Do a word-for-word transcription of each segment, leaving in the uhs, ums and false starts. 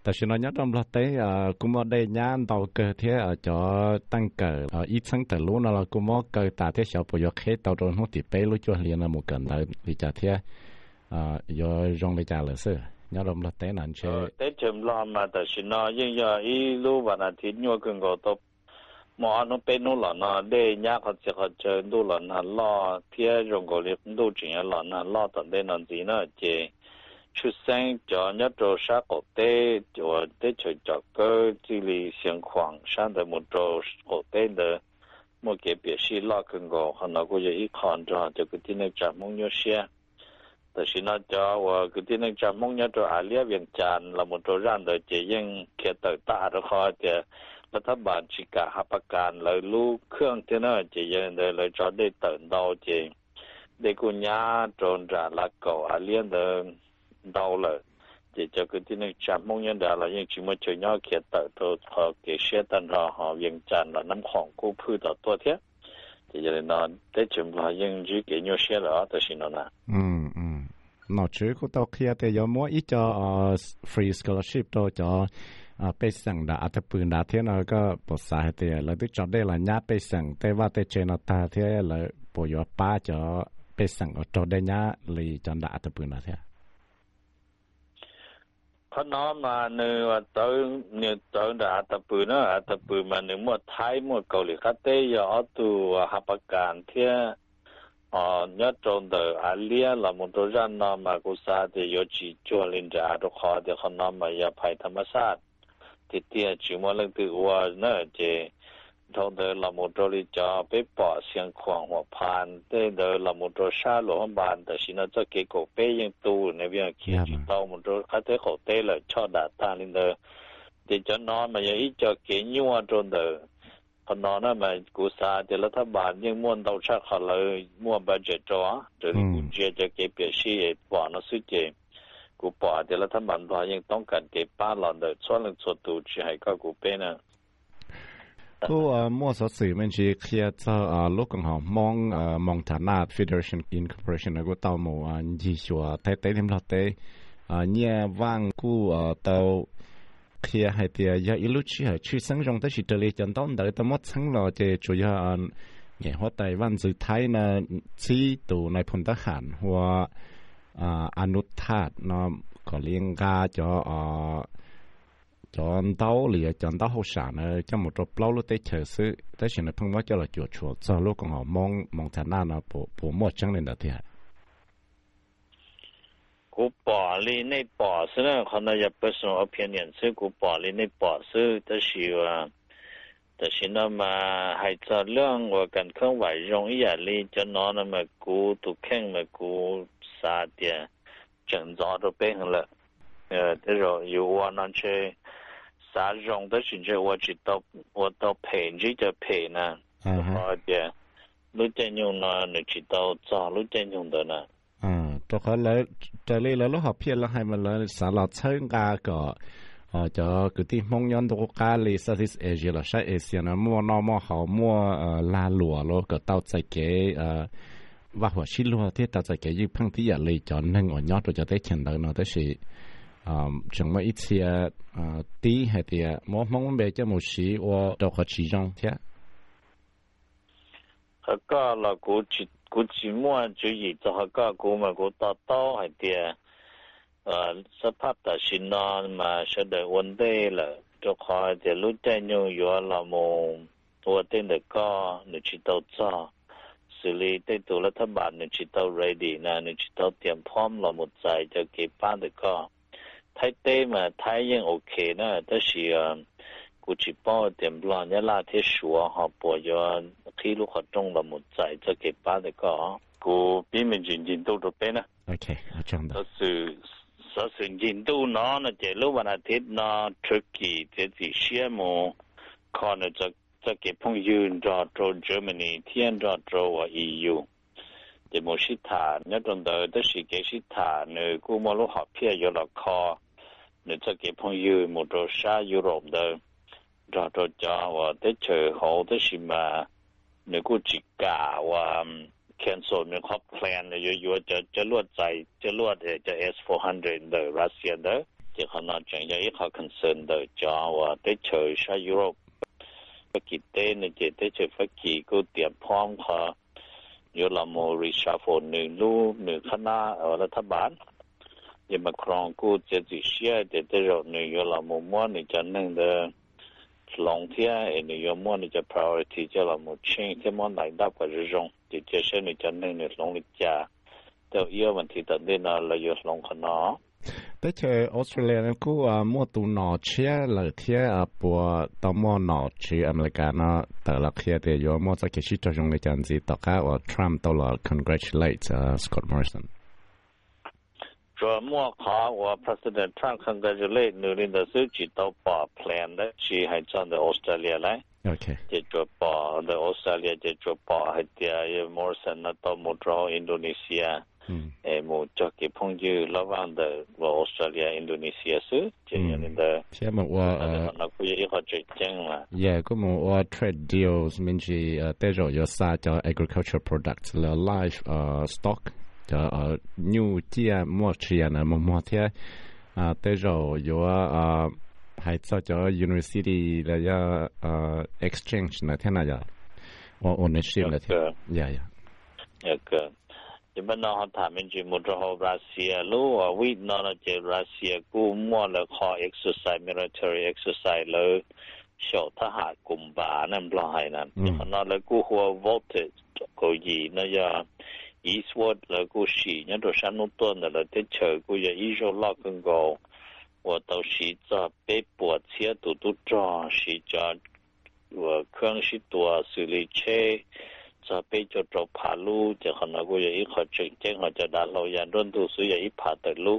แต่ฉันnói trong lúc đấy cũng ở đây nhá tàu cơ thế ở chỗ tăng cờ ở ít sáng từ lúc nào là cũng có cơ tại thế sao bây giờ hết tàu rồi không thì bé lúc cho liền là một cần là vì chả thế à giờ rong để trả lời sự nhớ trong lúc đấy là chơi đấy chấm lo màแต่ฉันnói nhưng giờ ý lúcวันอาทิตย์ยัวกันก็ตบหมอnóเป็นนู่นหรอนะได้ยากเขาจะเขาเจอนู่นหรอนะล่อเที่ยรงก็เรียกนู่นจริงหรอนะล่อตอนได้นอนจีน่ะเจ出生就一做啥个的，就得去找个这里情况，上的么做个的的，么给别是拉更高，可能我就一看着就个天那咱梦有些，但是那叫我个天那咱梦有做阿里边站，那么做让的这样给到大的话的。รัฐบาลชิกาหับประกันเลยลูกเครื่องที่น่าจะยังได้เลยจะได้เติมดาวเจได้กุญญาโจนจ่าละก่ออาเลียนเดินดาวเลยจะจะคือที่นึกจำมงยันดาเรายังชิมว่าจะย่อเขียนเติมตัวพอเกษียตันรอหอเวียงจันทร์และน้ำของกู้พืชต่อตัวเทียจะจะได้นอนได้ชิมเรายังยื้อเกี่ยวเสียแล้วแต่สินนะอืมอืมนอกจากก็ต้องเคลียร์แต่ยังมั่วอีจอ free scholarship ตัวจออ่าไปสั่งดาอัตปืนดาเทียนเราก็ปสาเหตุแล้วที่จอดได้ละญาไปสั่งแต่ว่าแต่เจนตาเทียแล้วปอยป้าจอไปสั่งจอดได้ญาเลยจอดดาอัตปืนดาเทียเขาน้อมาเนื้อตัวเนื้อตัวดาอัตปืนนะอัตปืนมาเนื้อมัวไทยมัวเกาหลีคัตเตยอตัวหับประกันเทียอ๋อยอดจนเดออาเลียละมุนตัวรันน้อมากุศลเดียจีจวนลินจาตุขอเดียเขาน้อมายาภัยธรรมชาติที่เตี้ยจิมว่าเรื่องตัวว่าเนอะเจทงเดินละมุนตัวลิจาไปปอเสียงขวางหัวพานเต้เดินละมุนตัวชาหลวงบานแต่ชินะจะเกโกเป้ยังตูในเวียงขี้จิตเต้ามุนตัวคัตเตเขาเต้เลยชอบด่าตาลินเดอเดี๋ยวจะนอนมาอย่างอีจะเกี่ยยัวจนเดอพอนอนนั่นมากูซาเดี๋ยวรัฐบาลยังม้วนเตาชักเขาเลยม้วนบัตเจ็ตจ้าเดี๋ยวกูเจจะเก็บเปียชีปอนะสุดเจกูปอเดี๋ยวรัฐบาลว่ายังต้องการเก็บป้าหลอนเดอส่วนหนึ่งส่วนตัวจะให้ก็กูเป็นนะก็มั่วสสื่อมันจะเคลียร์จะลูกของเขามองมองฐานะ Federation Incorporation แล้วก็เตาหมู่ยี่ชัวเตะเตะทีมเราเตะเนี่ยว่างกูเตาเคลียร์ให้เดียยาอิลุชีให้ชื่อสังจงแต่สิเตลีจันต้องเดินแต่หมดสังเราจะช่วยอันเนี่ยหัวใจวันสุดท้ายนะชี้ตัวในพลทหารหัวอนุธาตเนาะก็เลี้ยงกาจะจอนเต้าหรือจอนเต้าหัวสารเนอะจะหมดรบเล่าลูกเตะเฉยซื้อแต่ฉันเพิ่งว่าจะเราจวดชัวจะลูกของเขามองมองฐานะเนาะผู้ผู้หมดจังเลยนะที่กูปอลีในปอซึ่งเขาน่าจะเป็นส่วนอภิญญาซึ่งกูปอลีในปอซึ่งแต่สิว่าแต่สินะมาให้จะเรื่องว่าการเคลื่อนไหวรงอีอย่างลีจะนอนมากูถูกแข่งมากูซาเดียจังจอ都变了呃这种有我那去啥รงแต่สิจะว่าจิตตว่าตเพนจิจะเพนนะพอเดียรู้ใจยงนะนึกจิตตจอรู้ใจยงเดนะอ่าตัวเขาเลยจะเลยแล้วเราหอบเพียรแล้วให้มันเลยสารเชิงกาก็อ๋อจะคือที่มองย้อนตัวกาเลยซาซิสเอเชียเราใช้เอเชียนะมัวนอมัวเขามัวเอ่อลาหลัวแล้วก็เต้าใจเก๋เอ่อว่าหัวชิลัวที่เต้าใจเก๋ยิ่งพังที่อยากเลยจอนนั่งอ่อนยอดเราจะได้เขียนได้เนาะแต่สิอ่าจังว่าอีเชียอ่าตีให้เดียมองมองมันแบบจะหมดสีว่าตัวเขาชี้จงเท่าเขาก็เรากูจิตกูจิมัวจุยจะเขาก็กูมากูต่อต่อให้เดียเอ่อสภาพแต่สินนอนมาเสด็จวันเดย์เลยจะคอยจะรู้ใจอยู่อยู่เราโมตัวเต้นเด็กก็หนึ่งชิดตัวจ้าสิริได้ตัวรัฐบาลหนึ่งชิดตัว ready นะหนึ่งชิดตัวเตรียมพร้อมเราหมดใจจะเก็บป้านเด็กก็ไทยเต้มาไทยยังโอเคนะแต่สิกูจิป้อเตรียมรอนยาลาเทชัวหอบปวยอนที่ลูกขจงเราหมดใจจะเก็บป้านเด็กก็กูพี่มันจริงจริงตัวตัวเป็นนะโอเคอาจารย์ก็คือสสิ่งยินดูน้อนะเจลูวันอาทิตย์นะทุกีเจจีเชียโมคอนจะจะเก็บพงยืนจอโตรเยอรมนีเทียนจอโตรว่า อี ยู เจโมชิตาเนี่ยตอนเดินแต่สิเกชิตาเนกูมาลูกหอบเพียอยู่ละคอเนี่ยจะเก็บพงยืนหมดโรชายุโรปเดินจอโตรจอว่าแต่เจอเขาแต่สิมาเนี่ยกูจิกาว่าcancel มีครอบแพลนเนี่ยอยู่ๆจะจะลวดใจจะลวดเอจะ เอส โฟร์ ฮันเดรด เดอรัสเซียเดอ chỉ họ nói chuyện cho ít họ concern đời cho và tới chơi sa Europe phát kỳ tế này chỉ tới chơi phát kỳ cô tiệm phong họ như là một reshuffle nửa lu nửa khả năng ở là tháp bán nhưng mà còn cô chỉ chỉ xe để tới rồi nửa là một món này cho nên là long thiên nửa món này cho priority cho là một chuyện cái món này đáp cái rong chỉ chỉ xe này cho nên là long lịch trả theo yêu vấn đề tận đây là là yêu long khả năng tới chơi Australia nó cũng à mua tụ nọ chia là thế à bùa tao mua nọ chia America nó tại là kia thì có mua cái gì cho chúng người chân gì tất cả và Trump tao là congratulate uh, Scott Morrison. Rồi mua khó và President Trump congratulate người lên đó sự chỉ tao bỏ plan đó chỉ hay chọn the Australia lại. Okay. Chỉ cho bỏ the Australia chỉ cho bỏ hay thì Morrison nó tao mua cho Indonesia. em một cho cái phong dư lâu vào the Australia Indonesia sự chỉ nên the chỉ mộtว่า nó cũng như họ chỉ chẳng mà yeah có mộtว่า trade deals mình chỉ tới rồi có sa cho agricultural products là live uh, stock cho uh, new chia mua chia là một mua thế à tới rồi có hay cho cho university là ya exchange là thế nào vậy or ownership là thế yeah yeah yeah nhưng mà nó thà mình chỉ một chỗ Russia luôn à vì nó là chỉ Russia cũng mua là họ exercise military exercise là short thà hạ cùng bà nên lo hay nè nhưng mà nó là cũng hoa voted có gì nó giờ eastward là cũng xí nhớ đồ sáng nút tuần là tới chờ cũng giờ ý cho lo cần go và tàu xí cho bé bùa chia tụ tụ cho xí cho và khương xí tua xử lý chế cho bây giờ cho phá lu cho họ nói cũng vậy họ chuyện chuyện họ cho đã lâu dần luôn tu sửa vậy phá tới lu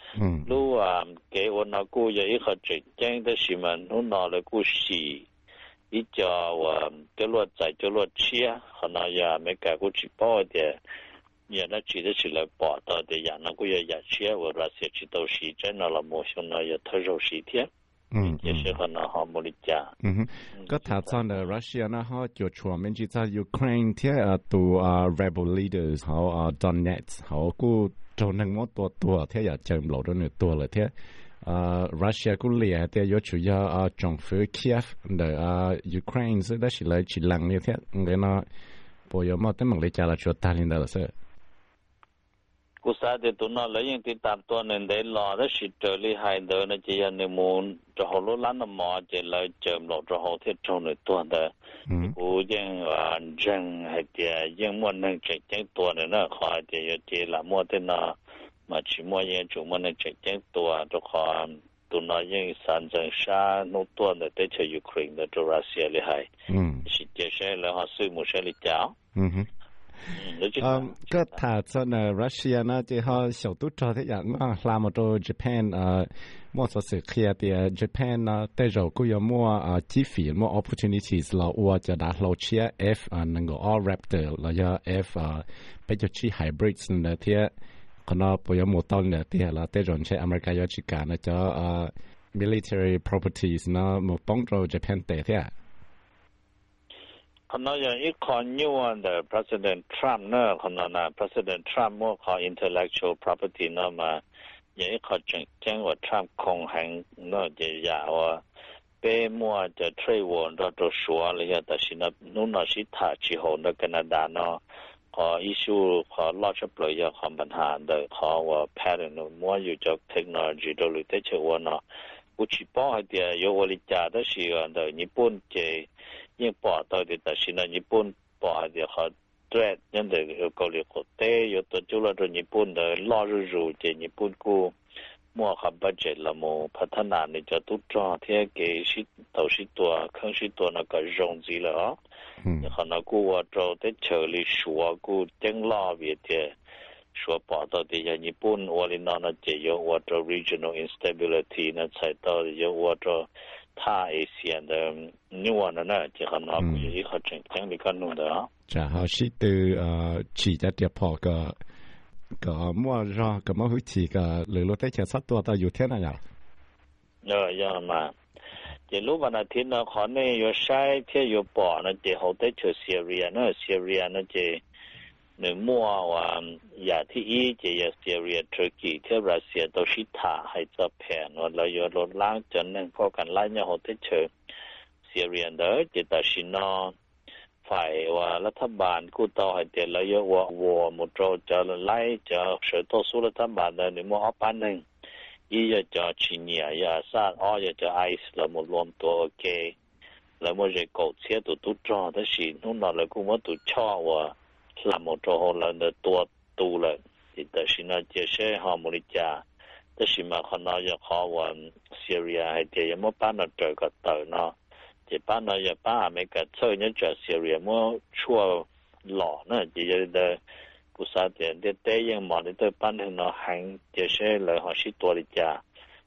lu à cái ôn nó cũng vậy họ chuyện chuyện đó là mình nó nói là cũng xì ít cho và cái luật giải cho luật chia họ nói giờ mấy cái cũng chỉ bỏ để giờ nó chỉ là chỉ là bỏ tao để giờ nó cũng vậy chia và ra sẽ chỉ tao xì cho nó là một số nó giờ thay rồi xì thế也是很好冇理解。 嗯，个他讲的 Russia 呢，哈就专门就在 Ukraine 贴啊，都啊 rebel leaders 好啊 Donetsk 好，กู就能么多多贴也就唔留到你多了贴。啊 ，Russia กู咧贴有主要啊政府 Kiev 的啊 Ukraine 是的是来去冷咧贴，我呢，不有么得么嚟家了就打领导了是。 กูทราบแต่ตัวนั้นแล้วยังติดตามตัวนั้นได้รอแล้วสิเจอเลยหายเดินนะจะยังในมูลจะหัวล้านน้ำมันจะเลยเจอหลอกจะหัวเทียบชนในตัวเด้อกูยังอ่ายังให้เดียยังม้วนนึงเจ็บเจ็บตัวเนี่ยนะขอให้เดียเจละม้วนเท่านั้นมาชิม้วนยังจุม้วนนึงเจ็บเจ็บตัวจะขอตัวนั้นยังสันจังชาโนตัวเนี่ยได้เจอยูเครนและตัวรัสเซียเลยหายสิเจอใช่แล้วเขาซื้อหมูใช่หรือเจ้า嗯，个他在呢，Russia 呢，就好小都找的人啊，拉么到 Japan 啊，么说是去的 Japan 呢，带着个有么啊机会么 opportunities 了，我就打老车 F 啊，能够 all Raptor 了要 F 啊，比较去 hybrids 呢啲，可能不要么到呢啲啦，带着去 America 要去干呢，叫啊 military properties 呢，么帮助 Japan 带啲。 คนนั้นอย่างอีกคนยูอันเดอร์ President Trump เนอะคนนั้นนะ President Trump มั่วขอ intellectual property เนอะมาอย่างอีกคนจังจังว่า Trump คงแห่งเนอะจะยาวว่าเป้มั่วจะ trade war เราตัวชัวเลยแต่สินะนู่นน่ะสิท่าชิโฮนแคนาดาเนาะขอ issue ขอ launch ปล่อยขอปัญหาเดอขอว่า pattern มั่วอยู่จาก technology โดยแต่เชื่อว่าเนาะกูชิปอให้เดียอยู่วันจ่าได้สิอันเดอญี่ปุ่นเจยังปอตัวเดียวแต่สินะญี่ปุ่นปอเดียวเขาเทรดยังเดียวเกาหลีเขาเตยอยู่ตัวจุลตัวญี่ปุ่นเดียวล่อรูรูเจญี่ปุ่นกูมั่วขับบัจเจตละโมพัฒนาในจะตุจ้าเที่ยเกสิตัวสิตัวเครื่องสิตัวนักการรงจีละอ๋อขณะกูว่าเราได้เฉลี่ยชัวกูจังล่อเวียเดียชัวปอตัวเดียวญี่ปุ่นวันนี้นั่นเจยว่าเรา regional instability นั่นใช่ตัวเดียวว่าเรา他一些的另外的呢，就很好，有一个正经的可弄的啊。 就好是对呃，起在点跑个个么让个么会起个流落在前十多到有天那样。 呃，要嘛，这路把那天呢，可能有晒天有饱呢，这后头就 Syria 呢，Syria 呢这หนึ่งมั่วว่าอย่าที่อีจะอย่าซีเรียตุรกีที่รัสเซียตัวชิตาให้จะแผ่นว่าเราอย่าลดล้างจนนั่งพอกันไล่เนี่ยเขาเฉยซีเรียเดอร์จะตัดสินเอาฝ่ายว่ารัฐบาลกู้ต่อให้เดี๋ยวเราอย่าว่าวัวมุดโจจะไล่จะเสือต่อสู้รัฐบาลเดินหนึ่งมั่วปันหนึ่งอีจะจะชิเนียอย่าซาดอ้อจะไอซ์เราหมดรวมตัวโอเคแล้วมันจะกดเสียตัวตุ้จอแต่สินู่นนั่นเลยกูว่าตุ้ชอว่าlàm một trò hồ là được tua tu là thì tại sao nó chia sẻ họ một ít cha tại sao mà họ nói cho họว่า Syria hay thì có bán nó trời cái tờ nó thì bán nó giờ bán America chơi nhớ cho Syria mua chua lọ nó chỉ là cú sa thì để để những món để tôi bán thì nó hàng chia sẻ là họ sẽ tua đi cha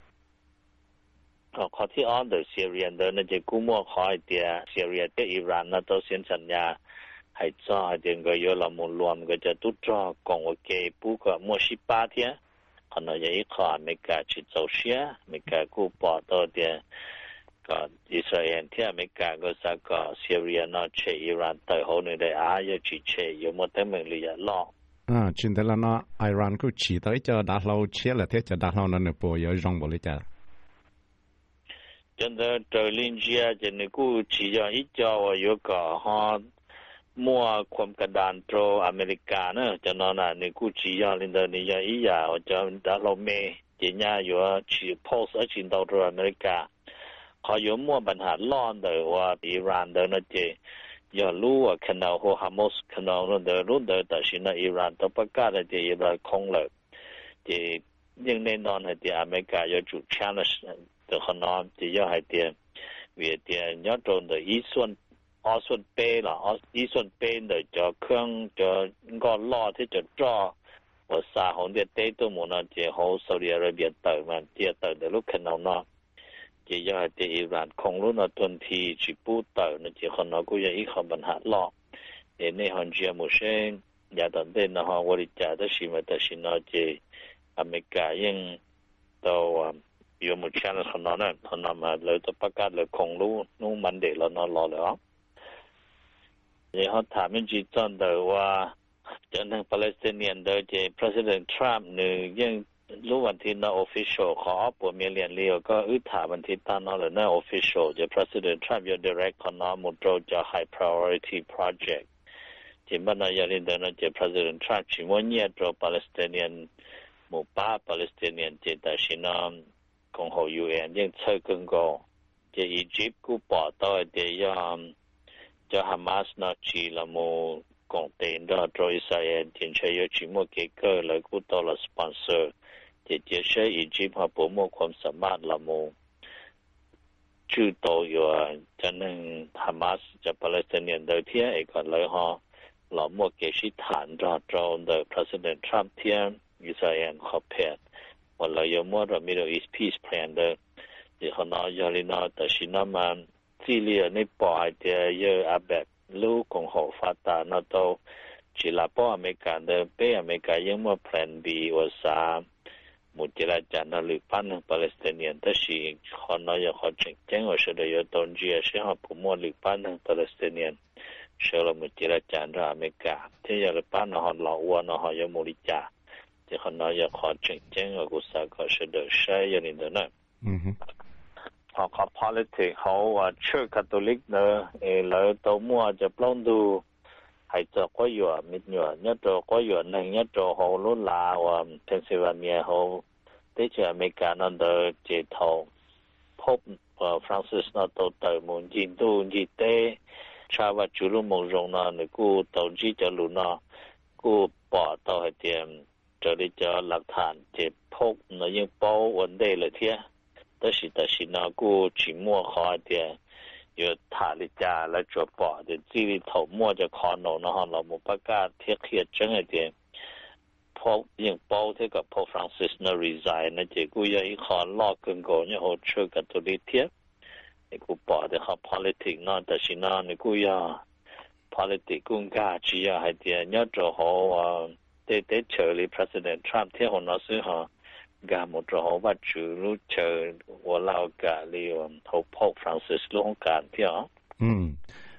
họ họ thì ở được Syria đó nó chỉ cú mua họ thì Syria cái Iran nó tôi xinสัญญาให้จ้าเดี๋ยวก็ยอมมุลวมก็จะตุ้จ้ากงโอเคปุ๊กมัวสิบ八天ขณะยังอีกข้อไม่กล้าชิดเจ้าเสียไม่กล้ากู้ปอตัวเดียวก็อิสราเอลที่อเมริกาก็สักก็ซีเรียนอเชอิรันแต่เขาในได้อายุจีเชอยู่หมดแต่เมืองลียล่ออ่าจริงแต่ละเนาะอิรันก็ฉีดแต่จะดักเราเชื่อเลยที่จะดักเรานั่นเนี่ยปวยรองบริจาคจนเดินเจอลินเจียจนกูฉีดอีเจ้าว่าอยู่ก็ฮอมัวความกระดานโตรอเมริกาเนอะจะนอนน่ะในกูจียาลินเดอร์นี่ยาอียาจะดาโลเมเจียอยู่ชีโพสอชินดาวโตรอเมริกาเขาอยู่มัวปัญหาล้อนเดอว่าอิหร่านเดอนะเจอย่ารู้ว่าขณะหัวฮามาสขณะนั้นเดอรุ่นเดอแต่ชินะอิหร่านต้องประกาศเจอิหร่านคงเลยเจยังแน่นอนให้เจอเมริกาอยู่จุด challenge เดอขณะเจย่าให้เจเวียเจย้อนตรงเดออีส่วนออส่วนเป้ล่ะอออีส่วนเป้เดี๋ยวจะเครื่องจะก็ล่อที่จะจ่อว่าสาของเดียเต้ตัวหมูน่ะเจ้าเขาซาอุดิอาระเบียเติมมันเจ้าเติมเดี๋ยวลูกขนมเนาะเจ้าอยากเจ้าอิหร่านคงรู้น่ะทันทีจิปูเติมน่ะเจ้าคนน่ะกูอยากอีกคนปัญหาล่อเดี๋ยวในฮันเจียมุเชนอยากตอนเด่นนะฮะวันที่จะได้ชิมแต่ชินน่ะเจ้าอเมริกายังตัวอยู่มุเชนคนนั้นน่ะคนนั้นมาเลยตัวประกาศเลยคงรู้นู่นมันเดี๋ยวเรานอนรอเลยอ๋อ然后他们去讲的话，讲那巴勒斯坦的这 President Trump 呢，因如问题那 official เขา不面连了ก็อึถาม问题ตอนนั้น那 official จะ President Trump 有 direct เขา那มุดจะ high priority project ที่มัน那要领导那这 President Trump 去问เนี่ย做 Palestinian หมู่บ้าน Palestinian 这但是呢共和 ยู เอ็น ยังเชื่อกันก็จะอียิปต์กูปอต่อเดียมจะฮามาสนาชีละโมกงเตนดาโดยอิสราเอลที่ใช้ยชิโมเกเกอร์และกูต่อละสปอนเซอร์ที่จะใช้อียิปต์มาโปรโมทความสามารถละโมชื่อโตอยู่จะนั่งฮามาสจะปาเลสไตเนียนโดยที่เอกเลยฮะละโมเกชิฐานดาโดยโดย President Trump ที่อิสราเอลขอบเพดว่าเราอยู่มั่วเรา Middle East Peace Plan เดอที่เขาน้อยยาลินาแต่ชินามันซีเรียในปอเดียเยอะอาแบบลูกของหัวฟาตาโนโตจิลาปออเมริกาเดิมเป้อเมริกายังมาแพลนบีว่าสามมุจิราจานาหรือพันธุ์ปาเลสไตเนียนแต่สิคนน้อยเขาแจ้งแจ้งว่าเสด็จตอนเจียเสียหัวผู้มั่วหรือพันธุ์ปาเลสไตเนียนเชื่อละมุจิราจานาอเมริกาที่ยังพันธุ์หัวหล่อวัวน้อยยังมุริจาที่คนน้อยเขาแจ้งแจ้งว่ากุศลเขาเสด็จใช้ยันนี่เดินอืมเขาเขา politics เขาว่าเชื่อคาทอลิกเนอะเออแล้วตัวมั่วจะปล้นดูให้เจ้าก็อยู่มิดอยู่เนี่ยเจ้าก็อยู่หนึ่งเนี่ยเจ้าเขาลุ้นลาว่าเพนซิลเวเนียเขาได้เจออเมริกานั่นเดอเจทอพบเอ่อฟรานซิสนั่นตัวเติมมุนจินดูจิเตชาวว่าจุลุมงรงนั่นเนี่ยกูตัวจีจะลุ้นน่ะกูปอตัวให้เตรียมจะได้เจอหลักฐานเจพบเนี่ยยังเป้าวันเดย์เลยเทีย但是但是呢，过期末好一点，有他的家来做保的，这里头末就可能然后老母不干贴贴整一点，破用包这个破 Francis 那 resign 那结果有一行老更高，然后出个多的贴，你个保的好 politics 那但是呢，你个要 politics 更加只要还点要做好啊，对对，处理 President Trump 贴好那时候。กาหมดเราว่าจูรู้เชิญว่าเรากาเรียนทบพบฟรานซิสลุงการเที่ยวอืม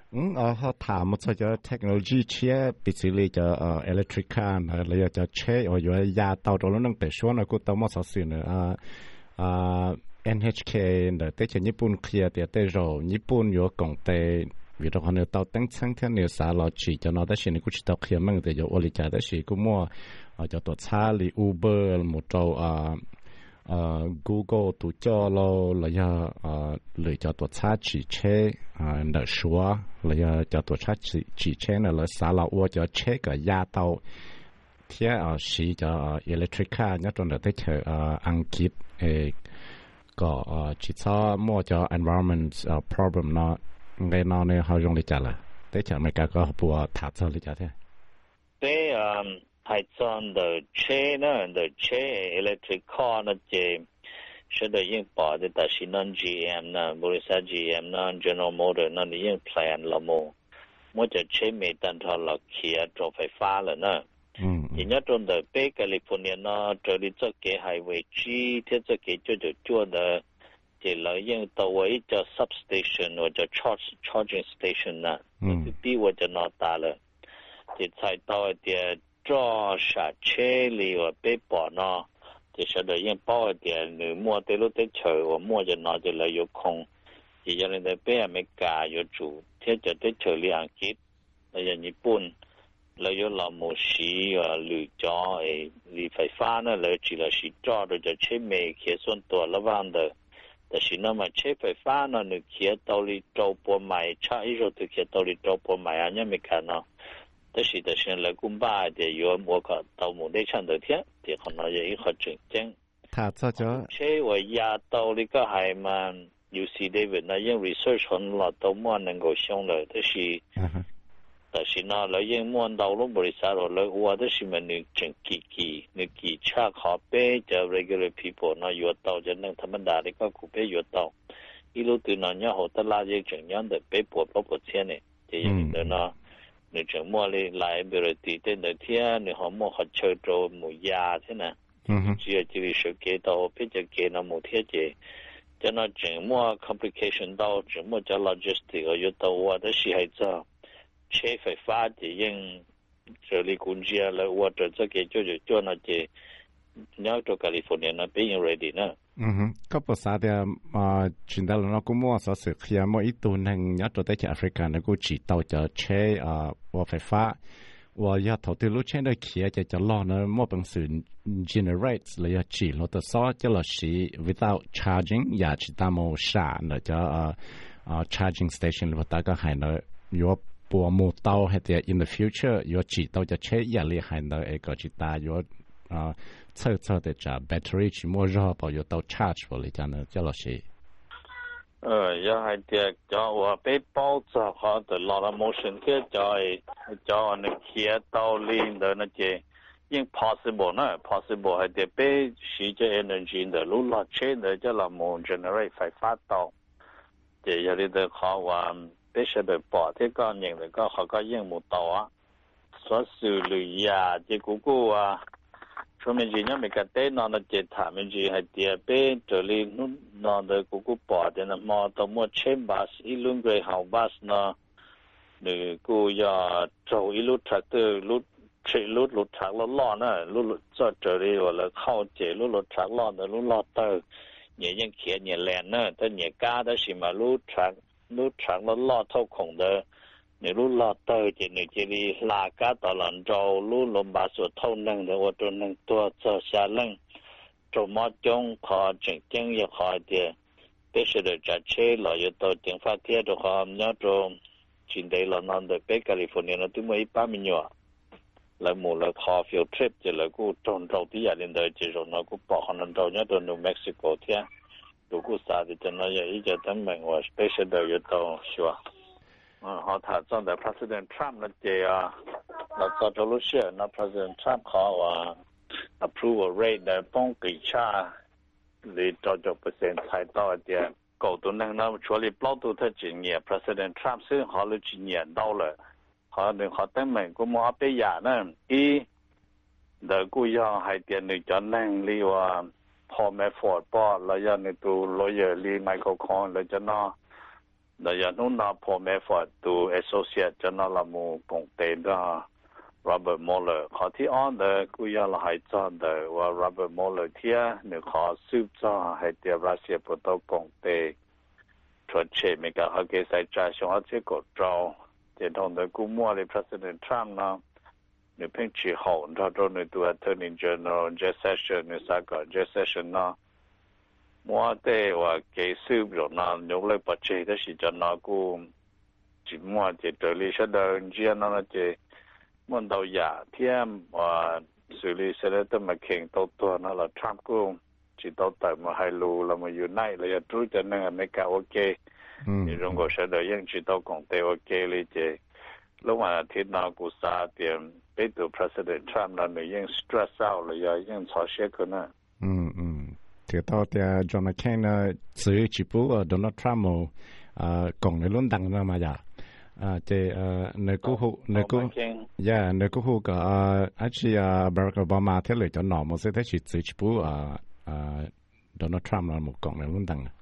อืมอ๋อเขาถามว่าจะเทคโนโลยีเชื่อปิดสิเลยจะเอ่ออิเล็กทริกานะแล้วจะเชื่อว่าอยู่ยาเตาตัวนั้นแต่ช่วงนั้นกูต้องมาสอนสินะอ่าอ่า เอ็น เอช เค เนี่ยแต่จะญี่ปุ่นเคลียร์แต่แต่เราญี่ปุ่นอยู่กงแต่วิธีการเนี่ยเตาตั้งชั้นที่เนี่ยสารจีจะนอได้สิเนี่ยกูจะต้องเคลียร์มั่งแต่จะอริจาได้สิกูมั่วอ่าจะตัวชาลีอูเบอร์หมดเราอ่า 呃 Google 都叫了了呀呃了叫多查几车啊那说了呀叫多查几几车呢了啥了我叫车个压到天啊是叫 electric car 那种的在车呃อังกฤษเอก็เอ่อจิตซะมั่ว叫 environment เอ่อ problem เนาะไงเนาะเนี่ยเขา用嚟จัดละแต่จะไม่ก็ก็บัวถาดซะเลยจ้ะเท่对啊还装的车呢的车 electric car 呢这是的已经把的但是呢 G M 呢บริษัท G M 呢 General Motor 呢已经 plan 了么我这车没等到了起啊做ไฟฟ้า了呢嗯人家种的北加利福尼亚呢这里这个还为基这这个就就做的这了用到我一叫 substation 或者 charge charging station 呢嗯比我就拿大了这才到一点抓刹车里我被绑呢这是的用包一点你摸的路的车我摸着拿着了有空这样的被没干有主贴着的车辆给那人日本เราอยู่ลำมูสีหรือจอไอ้รีไฟฟ้านั่นเลยจีเราสีจอเราจะใช้เมฆเขียส่วนตัวระหว่างเดอแต่สินั่นมาใช้ไฟฟ้านั่นนึกเขียตัวลีโจปวดใหม่ใช้อีโรตัวเขียตัวลีโจปวดใหม่อันนี้ไม่กันเนาะแต่สิแต่สิเราคุ้มบ้าเดี๋ยวอยู่มัวก็ตัวมูได้ชันเดียวเทียเดี๋ยวคนเราจะอีกคนจริงจริงถ้าจะจะใช้ว่ายาตัวลีก็ให้มันยูซีเดวิดนั่นยังรีเสิร์ชคนเราตัวมัน能够用เลยแต่สิ但是呢，เรายังมวนดาวลงบริษัทเราว่าได้สิมันนึกจังกี่กี่นึกกี่ชาขอเป้จะ regular people นะอยู่ต่อจะนั่งธรรมดาที่ก็กูเป้อยู่ต่ออีลูตัวนั้นเนี่ยเขาตลาดยังจังยังเด็กเป้ปวดปวดเทียนเนี่ยจะยังเดินนะนึกจังมัวเลยหลายบริษัทเดินเทียนนึกเขามัวเขาเชิดโจหมูยาใช่ไหม只要这里是给到比较给那某天节จะนั่งจังมัว complication 到จังมัวจะ logistic อยู่ต่อว่าได้สิให้เจ้า车ไฟฟ้าจะยัง这里工资啊，来我这这个就是做那些，你要做 California 那边 ready 呢。 嗯哼，ก็ภาษาเดียมาจินตนาเราก็มั่วสักสิ่งที่มั่วอีตัวหนึ่งยัดตัวได้จากแอฟริกาเนี่ยกูจีตัวจะใช้อ่าว่าไฟฟ้าว่าอยากถอดตัวรู้เช่นได้เขียจะจะล่อเนี่ยมั่วเป็นสื่อ generate เลยจีเราตัวซอจะเราสี without charging อยากจีตามโมชาเนี่ยจะอ่าอ่า charging station หรือว่าตาก็ให้เนี่ยยกปัวมูเตาให้เดีย in the future ยอจีเตาจะใช้ยาลีให้เนอเอกจิตายออ่าเชื่อเชื่อเดจ้าแบตเตอรี่ชิมัวรอปอยอเตา charge พอเลยจ้าเนอจะเราใช้เออยาให้เดียจะว่าไป包着好的老了 motion ที่จะจะ那เขียเตาลี的那些ยัง possible นะ possible ให้เดียไปสีจะ energy 的รู้ละเช่นเดจะละมู generate ไฟฟ้าเตาเดี๋ยวเดี๋ยวเขาว่า必须得把这个人那个好个任务到啊，所属类呀，这个个啊，说明人家没个带那那这他们就还第二边这里弄那的个个把的那么到么千巴士一轮个好巴士呢，那个要走一路车的路车路路车了拉呢，路路在这里我来靠这路路车拉的路拉到，也ยังเขียนเนี่ยแลน呢，但也加的是嘛路车。路长了拉透孔的，你路拉到这你这里拉嘎到兰州路龙把所透能的，我都能多做下能，做么种好正经也好的，必须得在车了要到电发贴的话，那种现在了那的北加利福尼亚都没一百米远，来冇来 coffee trip 就来个种州的呀，领导这种那个包含兰州那种 New Mexico 天。如果啥的，真的也一直等问我，special 的要到是吧？嗯，好，他站在 President Trump 那些啊，那做着路线，那 President Trump 好啊 ，approval rate 的帮给差，你做着不先才到的，搞到那那处理不到他今年 President Trump 是好了几年到了，好你好等问个么被压呢？一，那个要还点你叫能力哇。พอแม่ฟอร์ดปอแล้วยันในตัวลอยเออร์ลีไมเคิลคอนแล้วจะน่า là giờ nó nào phổ mẹ phật tu associate cho nó là một công ty đó Robert Mueller họ thì on the cũng là hay cho the và Robert Mueller thì nếu họ giúp cho hay thì Russia bắt đầu công ty chuẩn chế mấy cái họ cái sai trái xong họ sẽ có trâu thì同的估摸的 President Trump 呢nếu平时好他说你读 Attorney General Jeff Sessions 你啥个 Jeff Sessions 呢我哋話技術用啦，用嚟不切的時陣那個，只麼就對你說到只那就問到呀天話處理實在都咪傾到多那啦，Trump 個只到但咪係路啦咪 unite 啦，又做咗那個美國 OK， 你中國實在應知道講對 OK 你就，如果天那個啥點，俾到 President Trump 啦，你應 stress out 啦，又應操些個呢。 嗯嗯。thì tao thì John McCain xử chỉ bố Donald Trump còn người luôn đăng ra mà giờ thì nơi cố hữu nơi cố yeah nơi cố hữu cả actually Barack Obama thế lời cho nó một sẽ thấy chỉ xử chỉ bố Donald Trump là một còn người luôn đăng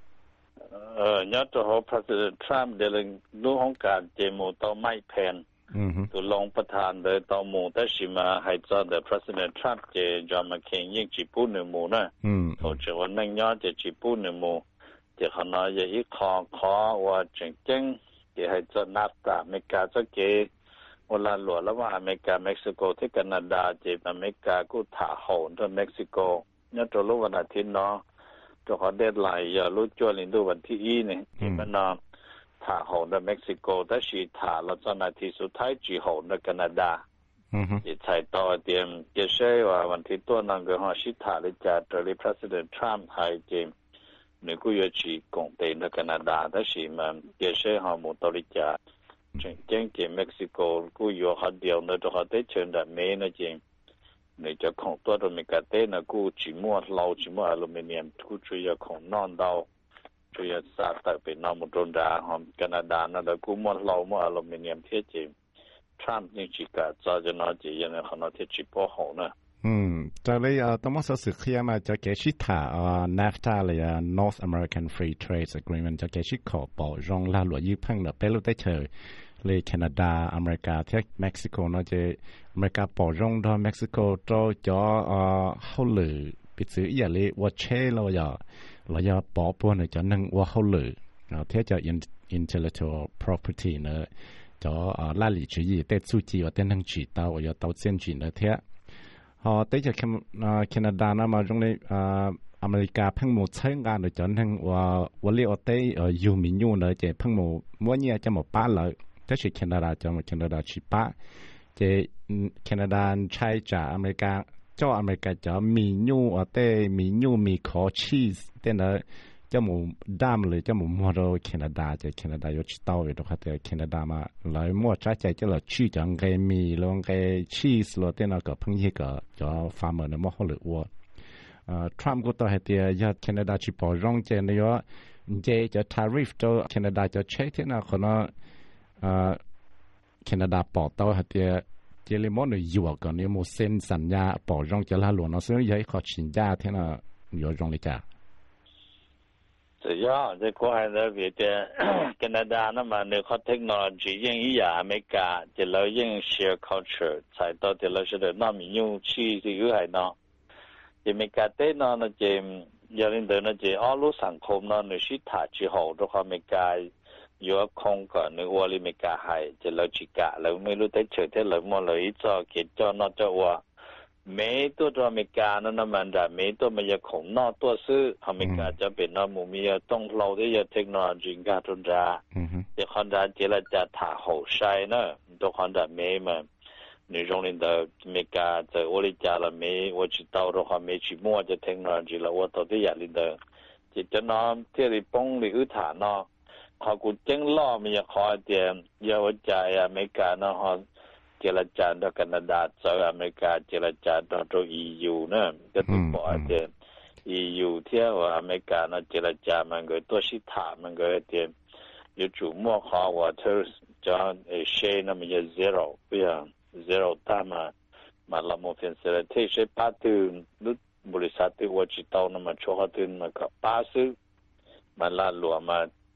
ờ nhớ cho họ President Trump để là lúc không cả chế một tàu máy pen từ longประธานเลยต่อหมู่แต่สิมาให้เจ้า the President Trump เจจอห์น McCain ยิ่งจีปูหนึ่งหมู่นะเขาจะว่านั่งย้อนจะจีปูหนึ่งหมู่จะขณะอย่าอีกขอขอว่าจริงๆจะให้เจ้านับตาอเมริกาจะเกเวลาหลวงแล้วว่าอเมริกาเม็กซิโกที่แคนาดาจะอเมริกากูถ่าโหนที่เม็กซิโกเนี่ยตัวรู้วันอาทิตย์เนาะตัวเขาเดดไลน์อย่ารู้จวนลินดูวันที่อีนี่ที่มันเนาะถ่าโหนในเม็กซิโกแต่ชีถ่าแล้วจนนาทีสุดท้ายจีโหนในแคนาดาจะใช้ต่อเตรียมจะใช่ว่าวันที่ตัวนั้นก็หัวชิถ่าเลยจะตัวรี President Trump ให้เจมนึกว่าจีกงเตนในแคนาดาแต่ชีมันจะใช่หัวมุตริจาจริงจริงเจมเม็กซิโกกูอยู่หัดเดียวในตัวเขาได้เชิญแต่เมย์นะเจมในจะของตัวอเมริกาเต้นะกูจีมัวเราจีมัวอลูมิเนียมกูช่วยของนอนดาวช่วยสาตัดเป็นน้ำมันโดนด่าหอมแคนาดานั่นแหละกูมัวเรามัวอลูมิเนียมเทียจีทรัมป์นี่จีกาจะจะน่าจะยังไงเขาน่าจะจีบพ่อเขานะอืมจากเลยอ่ะต้องมาสื่อเคลียร์มาจะแก้ชิดาอ่า NAFTA เลยอ่ะ North American Free Trade Agreement จะแก้ชิดขอปอรองลาหลวยืพังเนอะเปรูได้เฉยเลยแคนาดาอเมริกาที่เม็กซิโกเนาะจะอเมริกาปอรองดอเม็กซิโกโตจ่ออ่าเขาหลือปิดซื้ออย่าเลยว่าเช่เราอย่าเราอย่าปอปนเลยจะนั่งว่าเขาหลือเราที่จะ intellectual property เนอะจ่ออ่าล่าหลีชื่อเตสุจีว่าเต้นนั่งจีเตาอย่าเตาเส้นจีเนอะเที่ยฮอเตจะแคนาดานะมาตรงนี้อ่าอเมริกาเพิ่งหมดใช้งานโดยจนทั้งว่าวันเลี้ยวเตเอ่อยูมิยูเนอะจะเพิ่งหมดม้วนเนี่ยจะหมดป้าเลยแต่สิแคนาดาจะมาแคนาดาชิปะจะแคนาดาใช้จากอเมริกาเจ้าอเมริกาจะมียูอ่ะแต่มียูมีขอชีสแต่เนอะจะหมูดำเลยจะหมูมัวเราแคนาดาจะแคนาดายกชิโต้อยู่ตรงแต่แคนาดามาเลยมัวใช้ใจจะเราชื่อจังไงมีลงไงชีสเราแต่เนอะก็เพิ่งยี่ก็จะฟาร์มเมอร์เนอะมัวเขาหรือว่าเอ่อทรัมป์ก็ต่อให้เดียยอดแคนาดาชิปอร้องเจนเลยว่าเจจะทาริฟตัวแคนาดาจะใช้ที่นั่นคนละเอ่อแคนาดาปอดตัวให้เดียเจลิมอนอยู่ก่อนเนี่ยมูเซ็นสัญญาปอร้องจะลาหลวงเนาะซึ่งยัยขอชินยาที่นั่นอยู่ร้องเลยจ้ะ只要在国海那边的加拿大那么那靠 technology 用一样美加，就老用 share culture 才到的了是的，那么用去就有海呢，就美加的呢那就有人的那就all路上空呢，你是他之后的话美加有空个，你我里美加海就老去加，老没路在车的老么老一早给叫那叫我。每ตัวตัวอเมริกานั่นนะมันจะ每ตัวมันจะของนอกตัวซื้ออเมริกาจะเป็นนอกมุมีต้องเราได้ยาเทคโนโลยีการทุนจาแต่คนจะเจรจาถ่าหัวใช่เนอะตัวคนจะไม่มันในโรงเรียนเดออเมริกาจะโอริจาละไม่ว่าจะต่อเราความไม่ชิมัวจะเทคโนโลยีละว่าตัวที่อยากเรียนเดอจะจะนอนที่ริปงหรือฐานนอเขากูเจ้งล่อมันจะคอยเดียมยาวใจอเมริกาเนาะเจรจากับแคนาดาสหรัฐอเมริกาเจรจากับตัว อี ยู นะก็ต้องบอกว่าเดีย อี ยู เที่ยวอเมริกานะเจรจามันก็ตัวชิถามันก็เดียอยู่จู่มั่วขอว่าเธอจะเอเชนมันจะ zero เพื่อ zero ตามมามาละมุนเสร็จที่ใช้ป้าตื่นนุบริษัทที่ว่าจิตเอานะมาช่วยตื่นมากับป้าซื้อมาละหลวงมา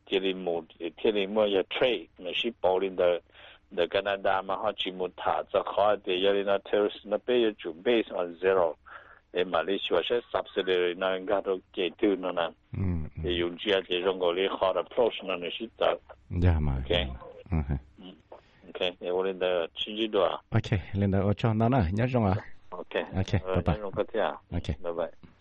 thiên lý một thiên lý một ya trade mà chỉ bảo lên đó đó Canada mà họ chỉ muốn thả cho họ thì giờ nó terrorist nó bây giờ chủ base on zero để Malaysia sẽ subsidiary nó应该都给丢了呢嗯也用这些中国的好的 approach 呢是的 dạ mà OK ừ OK để我们的持续多 OK lên đó cho nó nữa nhớ trong à OK OK bye bye OK OK bye bye